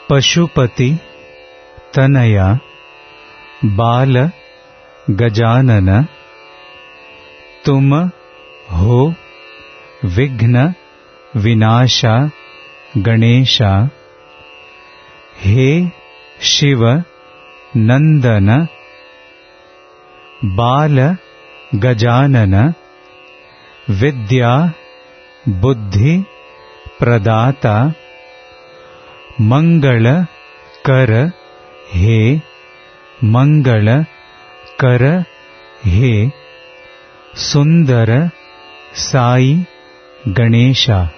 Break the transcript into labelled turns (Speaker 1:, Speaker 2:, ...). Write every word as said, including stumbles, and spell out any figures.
Speaker 1: पशुपति तनया बाल गजानन, तुम हो विघ्न विनाशा गणेशा। हे शिव नंदन बाल गजानन, विद्या बुद्धि प्रदाता, मंगल कर हे मंगल कर हे सुंदर साई गणेशा।